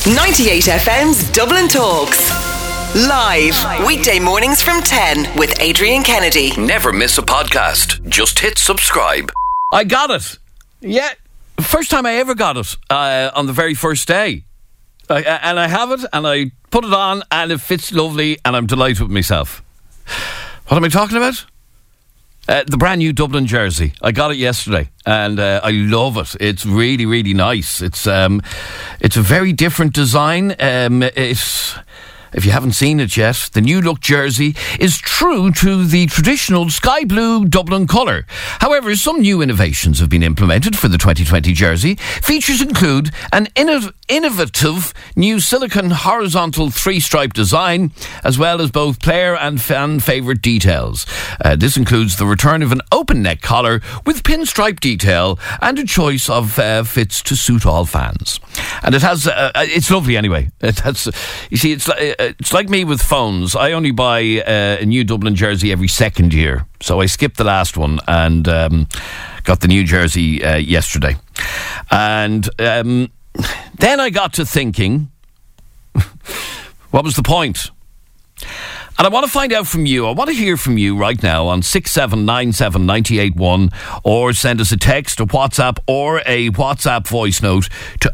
98 FM's Dublin Talks. Live, weekday mornings from 10 with Adrian Kennedy. Never miss a podcast. Just hit subscribe. I got it. Yeah, first time I ever got it on the very first day. And I have it, and I put it on, and it fits lovely, and I'm delighted with myself. What am I talking about? The brand new Dublin jersey. I got it yesterday, and I love it. It's really, really nice. It's a very different design. If you haven't seen it yet, the new look jersey is true to the traditional sky blue Dublin colour. However, some new innovations have been implemented for the 2020 jersey. Features include an innovative new silicone horizontal three-stripe design, as well as both player and fan favourite details. This includes the return of an open neck collar with pinstripe detail and a choice of fits to suit all fans. And it has, it's lovely anyway. It has, you see, it's like me with phones. I only buy a new Dublin jersey every second year. So I skipped the last one and got the new jersey yesterday. And then I got to thinking, what was the point? And I want to find out from you. I want to hear from you right now on 6797 981, or send us a text, a WhatsApp, or a WhatsApp voice note to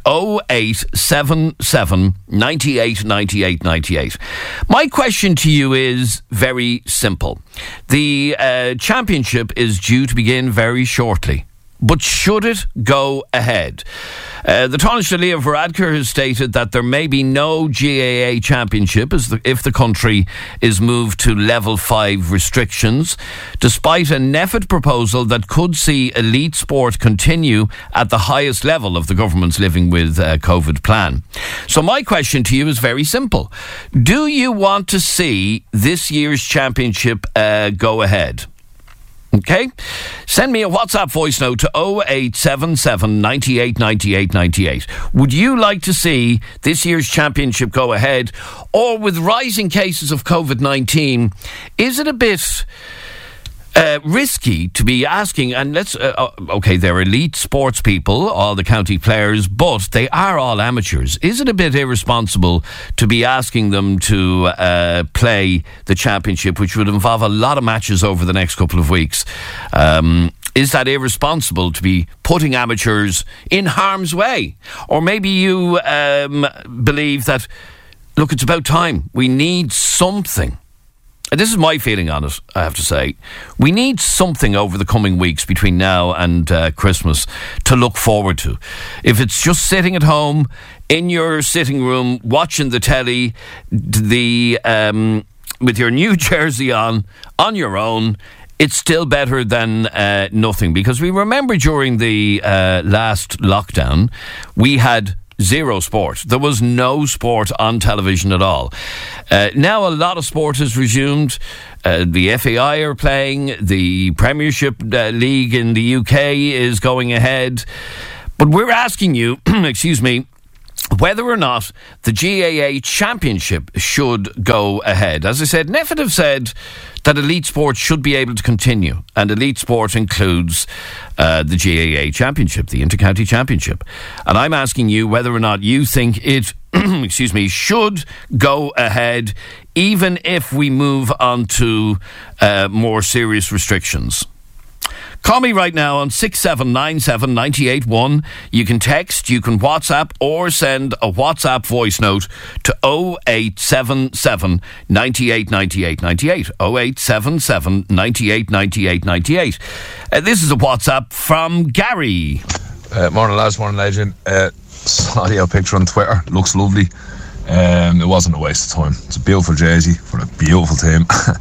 0877 98 98 98. My question to you is very simple. The championship is due to begin very shortly. But should it go ahead? The Taoiseach Leo Varadkar has stated that there may be no GAA championship if the country is moved to level 5 restrictions, despite a NPHET proposal that could see elite sport continue at the highest level of the government's Living with COVID plan. So my question to you is very simple. Do you want to see this year's championship go ahead? Okay, send me a WhatsApp voice note to 0877 98 98 98. Would you like to see this year's championship go ahead? Or with rising cases of COVID-19, is it a bit risky to be asking, and they're elite sports people, all the county players, but they are all amateurs. Is it a bit irresponsible to be asking them to play the championship, which would involve a lot of matches over the next couple of weeks? Is that irresponsible to be putting amateurs in harm's way? Or maybe you believe that, look, it's about time. We need something. This is my feeling on it, I have to say. We need something over the coming weeks between now and Christmas to look forward to. If it's just sitting at home in your sitting room watching the telly, with your new jersey on your own, it's still better than nothing. Because we remember during the last lockdown, we had zero sport. There was no sport on television at all. Now a lot of sport has resumed. The FAI are playing. The Premiership League in the UK is going ahead. But we're asking you, excuse me, whether or not the GAA Championship should go ahead. As I said, NPHET have said that elite sport should be able to continue, and elite sport includes the GAA Championship, the Intercounty Championship. And I'm asking you whether or not you think it should go ahead, even if we move on to more serious restrictions. Call me right now on 6797 981. You can text, you can WhatsApp, or send a WhatsApp voice note to 0877 98 98 98. 0877 98 98 98. This is a WhatsApp from Gary. Morning lads, morning legend. Saw your picture on Twitter. Looks lovely. It wasn't a waste of time. It's a beautiful jersey for a beautiful team.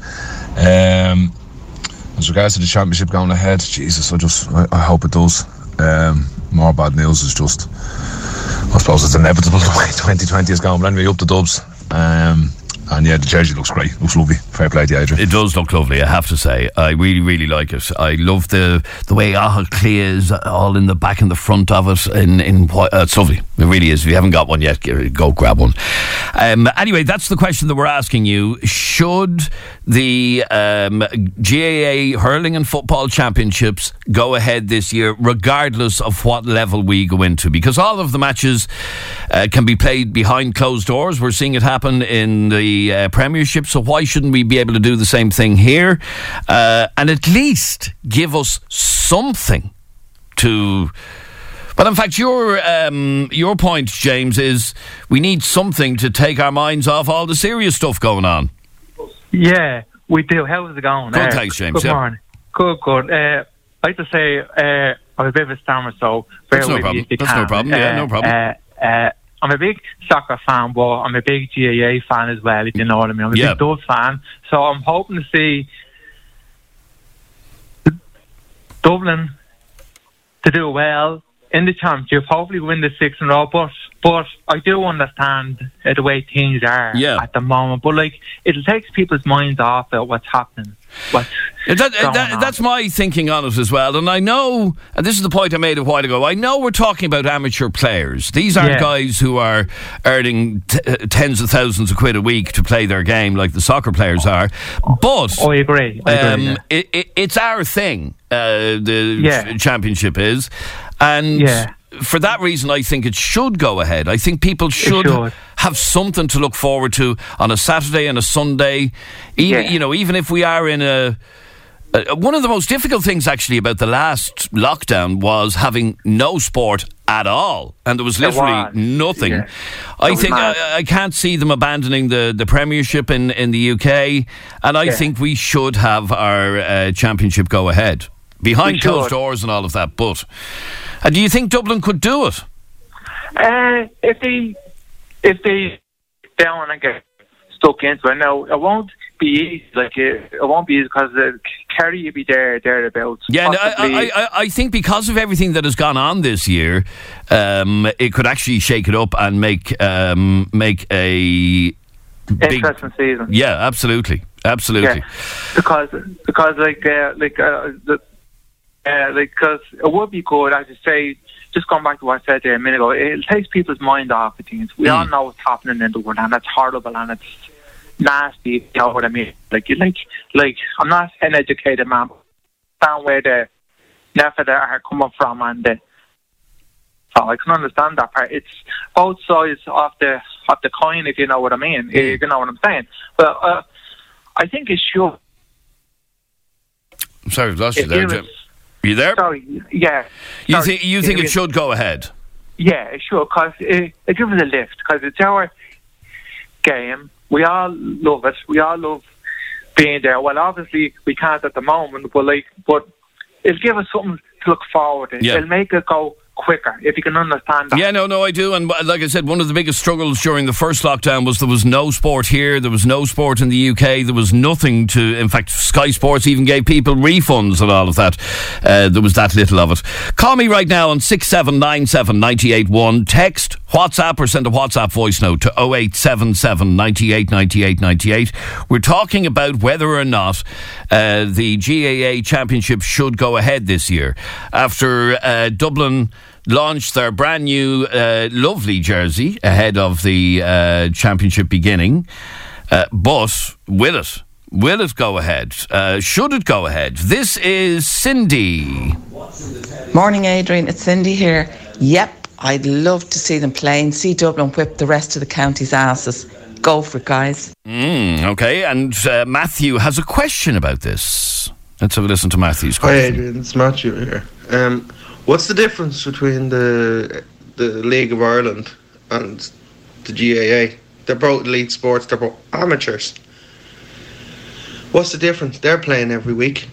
As regards to the championship going ahead, Jesus, I hope it does. More bad news is just, I suppose it's inevitable the way 2020 is going. But anyway, up the Dubs. And yeah, the jersey looks great. Looks lovely. Fair play to you, Adrian. It does look lovely, I have to say. I really, really like it. I love the way Áthall Cliath is all in the back and the front of it. It's lovely. It really is. If you haven't got one yet, go grab one. Anyway, that's the question that we're asking you. Should the GAA Hurling and Football Championships go ahead this year, regardless of what level we go into? Because all of the matches can be played behind closed doors. We're seeing it happen in the Premiership, so why shouldn't we be able to do the same thing here? And at least give us something to... But in fact, your point, James, is we need something to take our minds off all the serious stuff going on. Yeah, we do. How's it going? Good, thanks, James. Good morning. Good. I'd like to say I'm a bit of a stammer, so that's no problem. That's no problem. No problem. I'm a big soccer fan, but I'm a big GAA fan as well, if you know what I mean. I'm a big Dove fan, so I'm hoping to see Dublin to do well in the championship, hopefully win the 6 in a row, but I do understand the way things are at the moment. But like, it takes people's minds off of what's happening. That's my thinking on it as well. And I know, and this is the point I made a while ago, I know we're talking about amateur players. These aren't guys who are earning tens of thousands of quid a week to play their game like the soccer players are. But I agree. It's our thing. The championship is. And for that reason, I think it should go ahead. I think people should have something to look forward to on a Saturday and a Sunday. Even if we are in one of the most difficult things actually about the last lockdown was having no sport at all, and there was literally nothing. Yeah. I can't see them abandoning the Premiership in the UK, and I think we should have our championship go ahead behind closed doors and all of that. But do you think Dublin could do it? If they down and get stuck into it, now it won't be easy. It won't be easy because Kerry will be thereabouts. Yeah, I think because of everything that has gone on this year, it could actually shake it up and make a interesting season. Yeah, absolutely. Yeah. Because it would be good, as you say, just going back to what I said there a minute ago, it takes people's mind off of things. We all know what's happening in the world, and it's horrible and it's nasty, you know what I mean? Like I'm not an educated man, but down where the NPHET are coming from, and so I can understand that part. It's both sides of the coin, if you know what I mean. You know what I'm saying? But I think it should. I'm sorry, I've lost you there, Jim. Are you there? Sorry, yeah. You think it should go ahead? Yeah, it should, because it gives us a lift, because it's our game. We all love it. We all love being there. Well, obviously, we can't at the moment, but it'll give us something to look forward to. It'll make it go quicker, if you can understand that. Yeah, no, I do. And like I said, one of the biggest struggles during the first lockdown was there was no sport here, there was no sport in the UK, there was nothing to... In fact, Sky Sports even gave people refunds and all of that. There was that little of it. Call me right now on 6797 981. Text, WhatsApp, or send a WhatsApp voice note to 0877 98 98 98. We're talking about whether or not the GAA Championship should go ahead this year. After Dublin launched their brand new lovely jersey ahead of the championship beginning, but will it go ahead? Should it go ahead? This is Cindy. Morning, Adrian, it's Cindy here. Yep, I'd love to see them play and see Dublin whip the rest of the county's asses. Go for it, guys. Okay, and Matthew has a question about this. Let's have a listen to Matthew's question. Hi Adrian, it's Matthew here. What's the difference between the League of Ireland and the GAA? They're both elite sports, they're both amateurs. What's the difference? They're playing every week.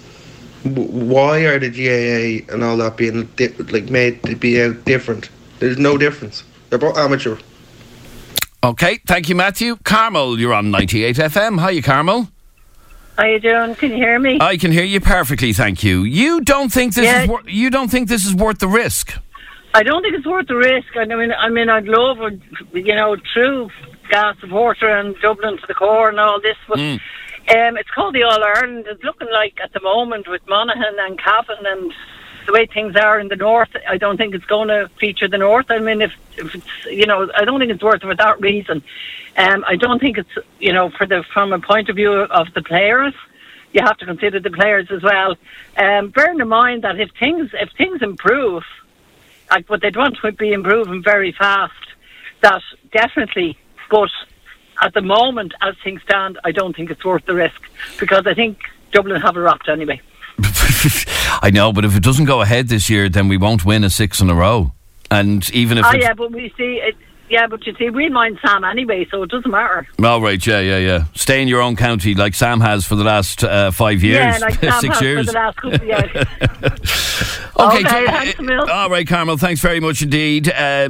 Why are the GAA and all that being made to be out different? There's no difference. They're both amateur. Okay, thank you, Matthew. Carmel, you're on 98 FM. Hiya, Carmel. How you doing? Can you hear me? I can hear you perfectly, thank you. You don't think this is worth the risk? I don't think it's worth the risk. I mean, I'd love, true gas supporter and Dublin to the core and all this, but it's called the All Ireland. It's looking like at the moment with Monaghan and Cavan and the way things are in the north, I don't think it's going to feature the north. I mean, if it's, you know, I don't think it's worth it for that reason. I don't think it's, you know, from a point of view of the players, you have to consider the players as well. Bearing in mind that if things improve, like what they'd want to be improving very fast, that definitely, but at the moment, as things stand, I don't think it's worth the risk, because I think Dublin have a wrapped anyway. I know, but if it doesn't go ahead this year, then we won't win a 6 in a row. And even if but we see it. Yeah, but you see, we mind Sam anyway, so it doesn't matter. Oh, right, yeah. Stay in your own county like Sam has for the last 5 years. Yeah, like Sam 6 has years. for the last couple of years. Okay, thanks, Emil. all right, Carmel, thanks very much indeed.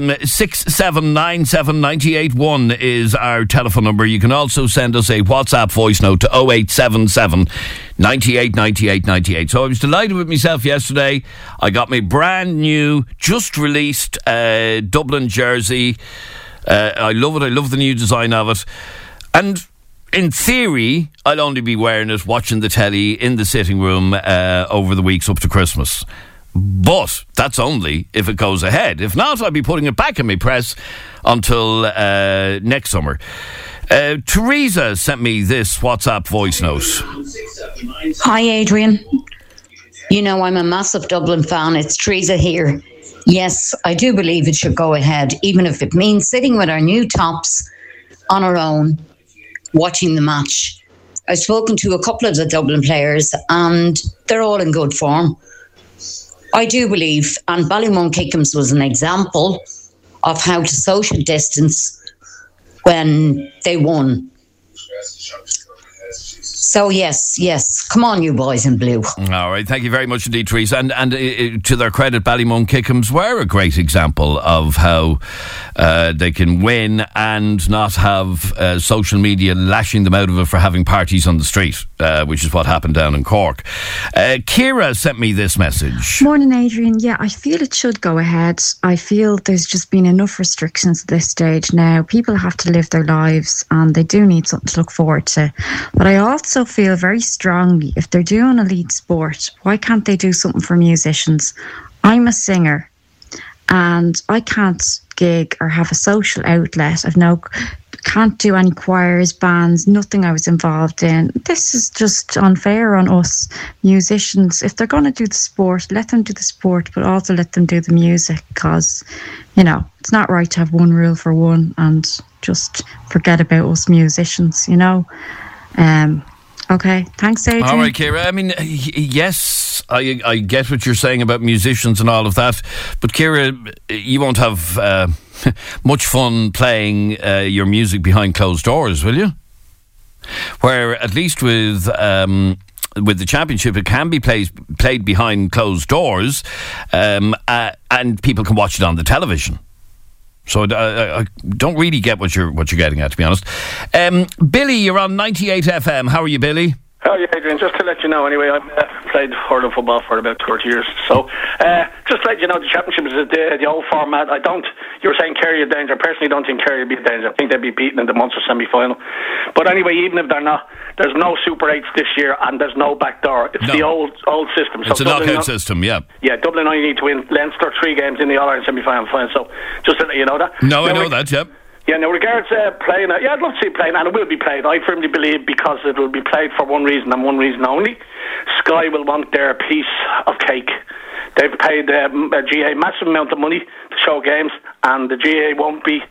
6797981 is our telephone number. You can also send us a WhatsApp voice note to 0877 98 98 98. So I was delighted with myself yesterday. I got my brand new, just released Dublin jersey. I love it. I love the new design of it. And in theory, I'll only be wearing it, watching the telly in the sitting room over the weeks up to Christmas. But that's only if it goes ahead. If not, I'll be putting it back in my press until next summer. Teresa sent me this WhatsApp voice note. Hi, Adrian. You know I'm a massive Dublin fan. It's Teresa here. Yes, I do believe it should go ahead, even if it means sitting with our new tops on our own, watching the match. I've spoken to a couple of the Dublin players and they're all in good form. I do believe, and Ballymun-Kickham's was an example of how to social distance when they won. So yes, come on, you boys in blue. All right, thank you very much indeed, Teresa. And to their credit, Ballymun-Kickham's were a great example of how they can win and not have social media lashing them out of it for having parties on the street, which is what happened down in Cork. Ciara sent me this message. Morning, Adrian. Yeah, I feel it should go ahead. I feel there's just been enough restrictions at this stage now. People have to live their lives and they do need something to look forward to. But I also feel very strongly, if they're doing elite sport, why can't they do something for musicians? I'm a singer and I can't gig or have a social outlet. Can't do any choirs, bands, nothing I was involved in. This is just unfair on us musicians. If they're going to do the sport, let them do the sport, but also let them do the music, because, you know, it's not right to have one rule for one and just forget about us musicians, you know. Okay, thanks, Adrian. All right, Ciara. I mean, yes, I get what you're saying about musicians and all of that, but Ciara, you won't have much fun playing your music behind closed doors, will you? Where at least with the championship, it can be played behind closed doors, and people can watch it on the television. So I don't really get what you're getting at, to be honest. Billy, you're on 98 FM. How are you, Billy? How are you, Adrian? Just to let you know, anyway, I've played hurling football for about 30 years. So, just to let you know, the championship is the old format. You were saying Kerry are danger. I personally don't think Kerry will be a danger. I think they'll be beaten in the Munster semi-final. But anyway, even if they're not, there's no Super 8s this year and there's no back door. It's the old system. It's a knockout system, yeah. Yeah, Dublin only need to win Leinster 3 games in the All-Ireland semi-final. So, just to let you know that. No, I know that, yep. Yeah, now regards playing, I'd love to see it playing, and it will be played. I firmly believe, because it will be played for one reason and one reason only. Sky will want their piece of cake. They've paid GA a massive amount of money to show games, and the GA won't be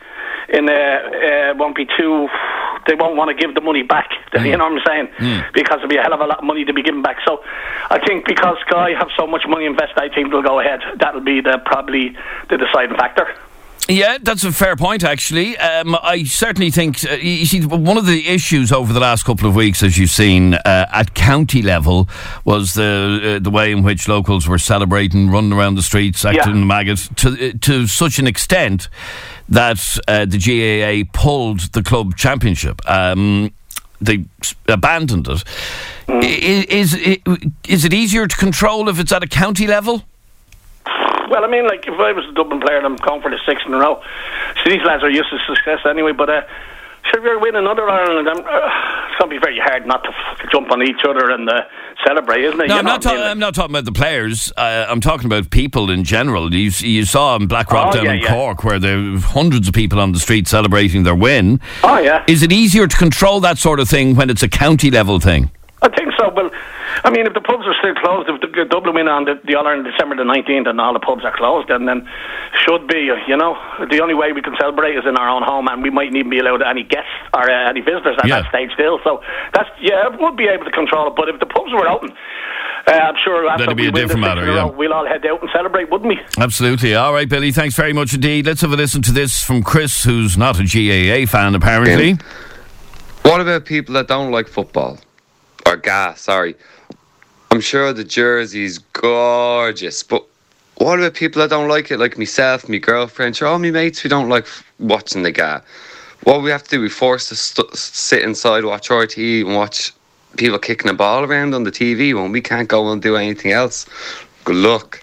too. They won't want to give the money back. You know what I'm saying? Because it'll be a hell of a lot of money to be given back. So I think because Sky have so much money invested, I think they'll go ahead. That'll be probably the deciding factor. Yeah, that's a fair point, actually. I certainly think, you see, one of the issues over the last couple of weeks, as you've seen, at county level, was the way in which locals were celebrating, running around the streets, acting the maggots, to such an extent that the GAA pulled the club championship. They abandoned it. Is it easier to control if it's at a county level? Well, I mean, like, if I was a Dublin player and I'm going for the 6th in a row, so these lads are used to success anyway, but sure if you're winning another Ireland, it's going to be very hard not to jump on each other and celebrate, isn't it? No, I'm not talking about the players. I'm talking about people in general. You saw in Blackrock down in Cork where there were hundreds of people on the street celebrating their win. Oh, yeah. Is it easier to control that sort of thing when it's a county level thing? I think so. Well, I mean, if the pubs are still closed, if the Dublin win on the All-Ireland December the 19th and all the pubs are closed, then should be, the only way we can celebrate is in our own home, and we mightn't even be allowed any guests or any visitors at that stage still. So we'll be able to control it. But if the pubs were open, I'm sure that'd be a different matter. We'll all head out and celebrate, wouldn't we? Absolutely. All right, Billy. Thanks very much indeed. Let's have a listen to this from Chris, who's not a GAA fan apparently. What about people that don't like football? Or gas, sorry. I'm sure the jersey's gorgeous, but what about people that don't like it, like myself, my girlfriend, all my mates who don't like watching the GA? What we have to do, we force to sit inside, watch RTE and watch people kicking a ball around on the TV when we can't go and do anything else. Good luck.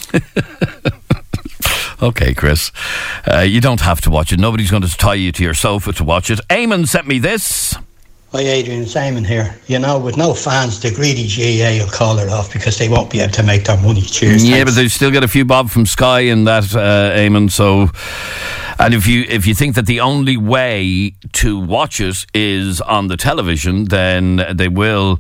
Okay, Chris. You don't have to watch it. Nobody's going to tie you to your sofa to watch it. Eamon sent me this. Hi Adrian, Simon here. With no fans, the greedy GAA will call it off because they won't be able to make their money. Cheers. Yeah, but they still get a few bob from Sky in that, Eamon. So, and if you think that the only way to watch it is on the television, then they will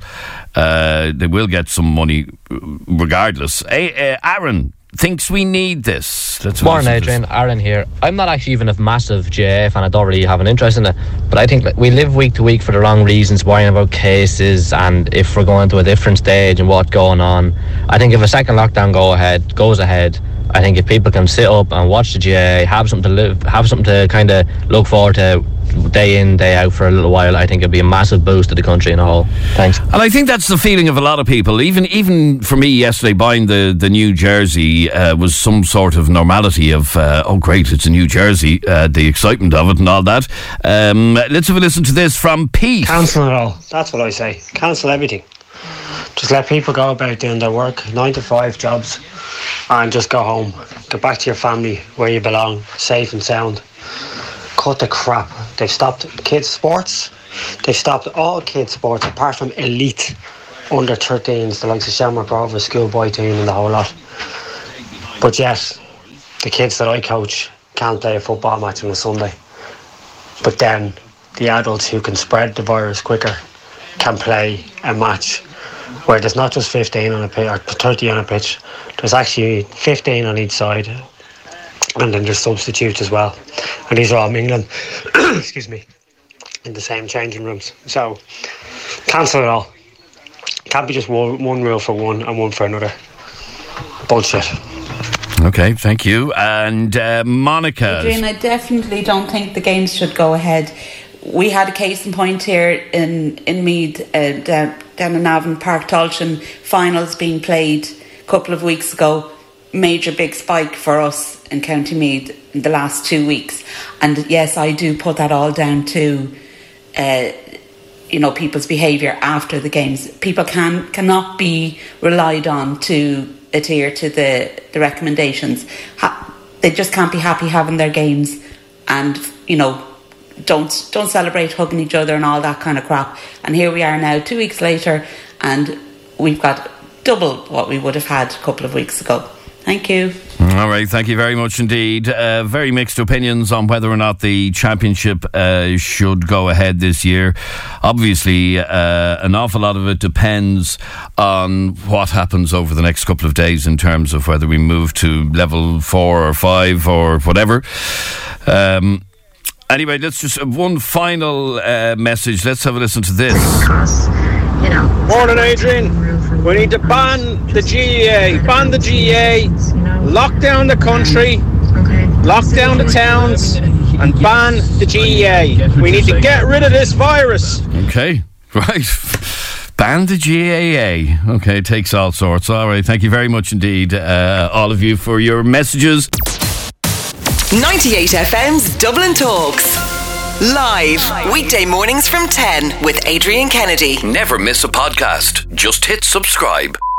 get some money regardless. Aaron thinks we need this. Morning, Adrian. Aaron here. I'm not actually even a massive GAA fan. I don't really have an interest in it. But I think we live week to week for the wrong reasons, worrying about cases and if we're going to a different stage and what's going on. I think if a second lockdown goes ahead, I think if people can sit up and watch the GAA, have something to kind of look forward to day in, day out for a little while, I think it'd be a massive boost to the country in a whole. Thanks. And I think that's the feeling of a lot of people. Even for me yesterday, buying the new jersey was some sort of normality of, oh great, it's a new jersey, the excitement of it and all that. Let's have a listen to this from Pete. Cancel it all. That's what I say. Cancel everything. Just let people go about doing their work, 9-to-5 jobs, and just go home. Get back to your family where you belong, safe and sound. Cut the crap. They've stopped kids' sports. They've stopped all kids' sports apart from elite under 13s, the likes of Shamrock Rovers, schoolboy team and the whole lot. But yet, the kids that I coach can't play a football match on a Sunday. But then, the adults who can spread the virus quicker can play a match where there's not just 15 on a pitch or 30 on a pitch. There's actually 15 on each side, and then there's substitutes as well. And these are all mingling, excuse me, in the same changing rooms. So, cancel it all. Can't be just one rule for one and one for another. Bullshit. Okay, thank you. And Monica. Adrian, I definitely don't think the games should go ahead. We had a case in point here in Meath, down in Navan, Park Tolchin, finals being played a couple of weeks ago. Major big spike for us in County Meath in the last 2 weeks. And yes, I do put that all down to people's behaviour after the games. People cannot be relied on to adhere to the recommendations. They just can't be happy having their games and, don't celebrate hugging each other and all that kind of crap. And here we are now 2 weeks later and we've got double what we would have had a couple of weeks ago. Thank you. All right, thank you very much indeed. Very mixed opinions on whether or not the championship should go ahead this year. Obviously, an awful lot of it depends on what happens over the next couple of days in terms of whether we move to level 4 or 5 or whatever. Anyway, let's just one final message. Let's have a listen to this. Morning, Adrian. We need to ban the GAA. Ban the GAA. Lock down the country. Lock down the towns. And ban the GAA. We need to get rid of this virus. Okay, right. Ban the GAA. Okay, it takes all sorts. All right, thank you very much indeed, all of you, for your messages. 98 FM's Dublin Talks. Live, weekday mornings from 10 with Adrian Kennedy. Never miss a podcast. Just hit subscribe.